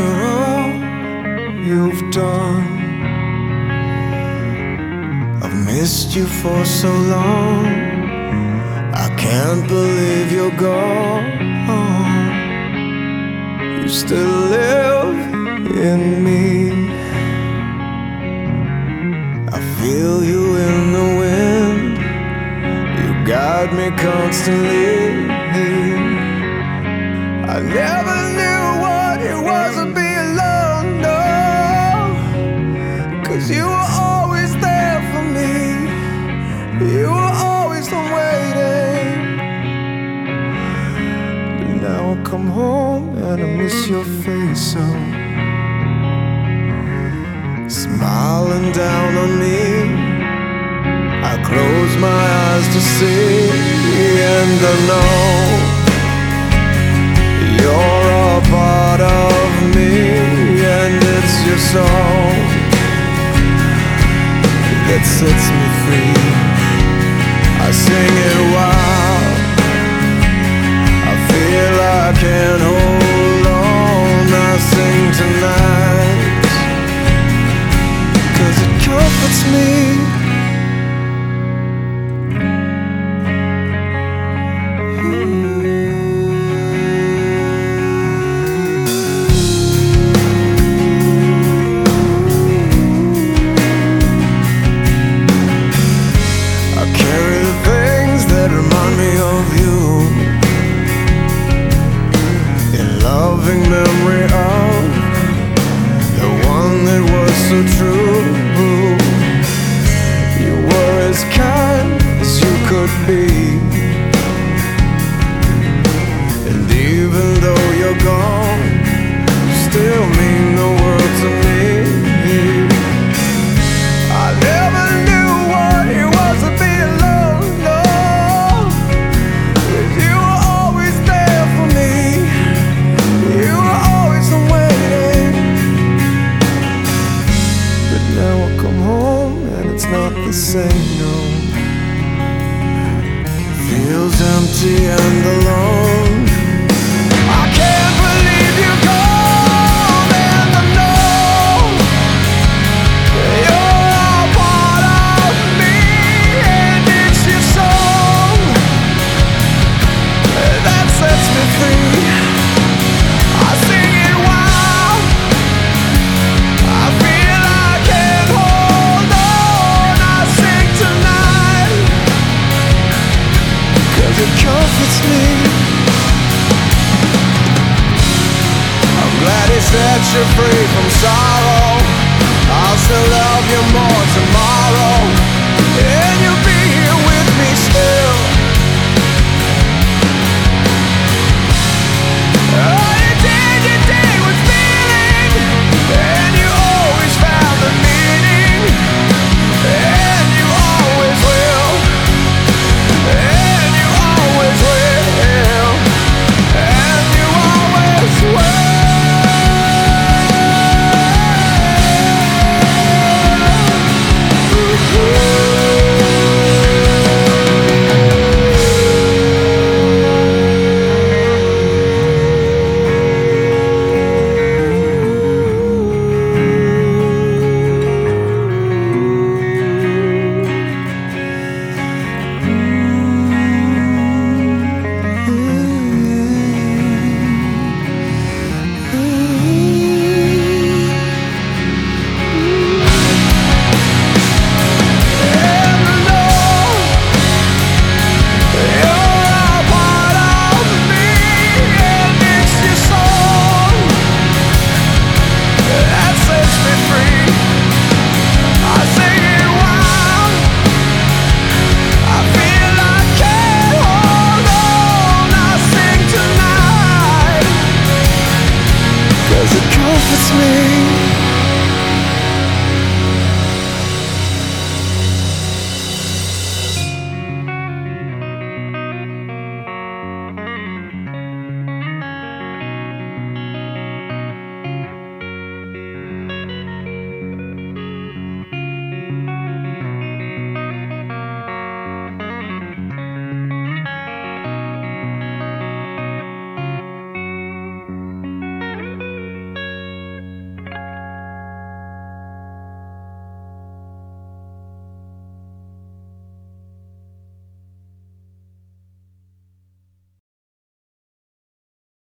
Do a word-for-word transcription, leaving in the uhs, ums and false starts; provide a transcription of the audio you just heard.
for all you've done. I've missed you for so long, I can't believe you're gone. You still live in me. I feel you in the wind, you guide me constantly. I never knew what it was to be alone, no, 'cause you were always there for me. You were always waiting. But now I come home and I miss your face so. Smiling down on me, I close my eyes to see, and I know you're a part of me, and it's your song that sets me free. I sing it wild, I feel I can't hold on. I sing tonight 'cause it comforts me. Loving memory of the one that was so true. You were as kind as you could be, and even though you're gone, you still mean the world to me. I never knew what it was to be alone, no, 'cause you were always there for me. You were always waiting. But now I come home and it's not the same, no. It feels empty and alone. I can't believe you're gone, and I know you're a part of me, and it's your song that sets me free. It comforts me. I'm glad he set you free from sorrow. I'll still love you more tomorrow.